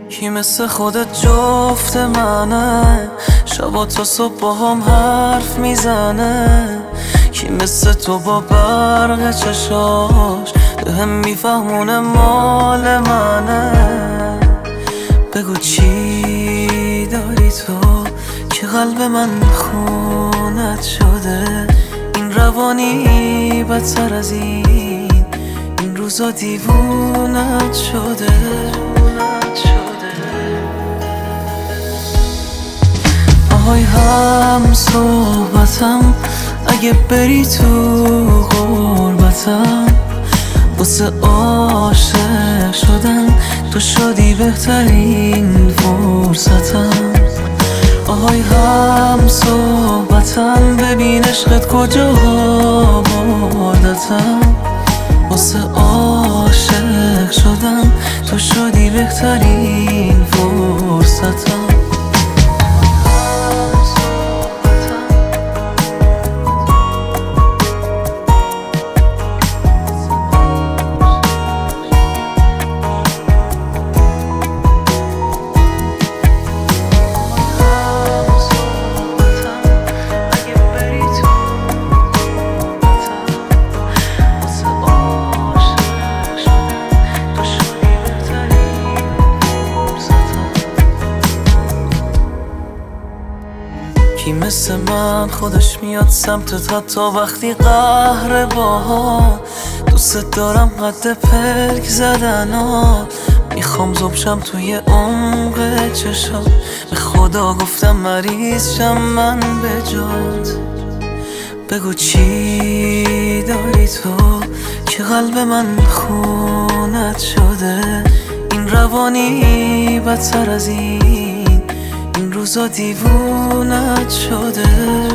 کی مثل خودت جفت منه، شبا تا صبح با هم حرف میزنه. کی مثل تو با برق چشاش بهم میفهمونه مال منه. بگو چی داری تو که قلب من خونت شده. این روانی بدتر از این روزا دیوونت شده. آهای هم صحبتم، اگه بری تو غربتم، واسه عاشق شدن تو شدی بهترین فرصتم. آهای هم صحبتم، ببین عشقت کجا بردتم. واسه عاشق شدن تو شدی بهترین فرصتم. کی مثل من خودش میاد سمتت حتی وقتی قهر باها. دوست دارم حد پلک زدن ها، میخوام زبشم توی عمق چشات. به خدا گفتم مریض شم من به جات. بگو چی داری تو که قلب من خونت شده. این روانی بدتر از این روزا دیوونت شده.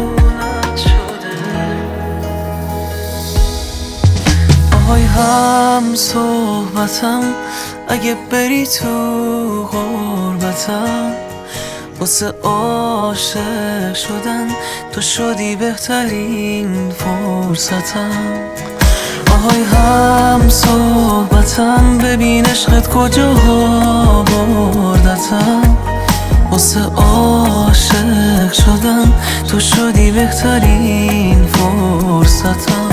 آهای هم صحبتم، اگه بری تو غربتم، واسه عاشق شدن تو شدی بهترین فرصتم. آهای هم صحبتم، ببین عشقت کجا بردتم. واسه عاشق شدن تو شدی بهترین فرصتم.